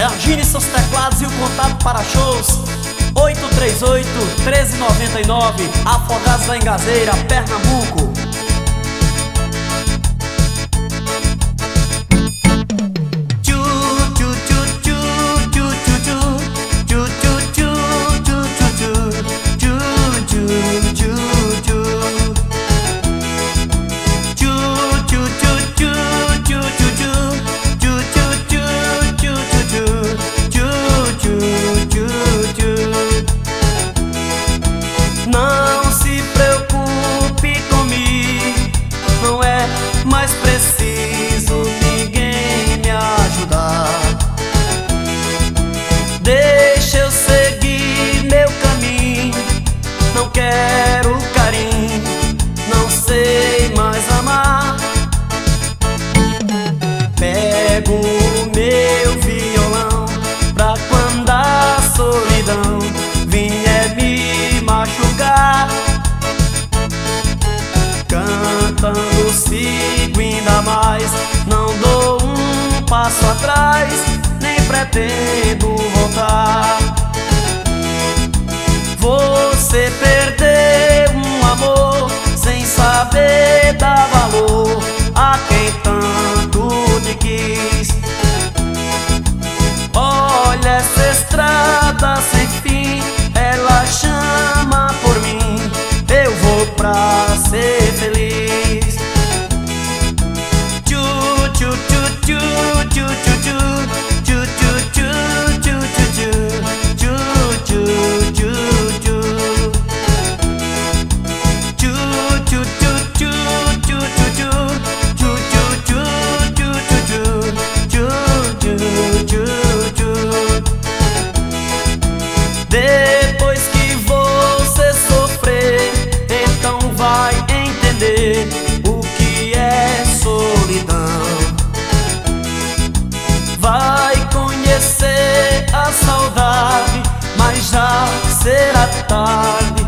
Agine seus teclados e o contato para shows 838-1399, Afogados da Engazeira, Pernambuco. Não se preocupe comigo, não é mais preciso ninguém me ajudar. Deixa eu seguir meu caminho, não quero carinho, não sei mais amar. Pego o meu violão pra quando a solidão vier me machucar. Cantando sigo ainda mais, não dou um passo atrás, nem pretendo voltar. Você perdeu um amor sem saber dar valor a quem tanto te quis. Olha essa estrada sem fim, ela chama por mim, eu vou pra ser feliz. Tchu, tchu, tchu, tchu, tchu, tchu, tchu, tchu, tchu, tchu, tchu, tchu, tchu, tchu, tchu, tchu, tchu, tchu, tchu. Depois que você sofrer, então vai entender o que é solidão. Vai conhecer a saudade, mas já será tarde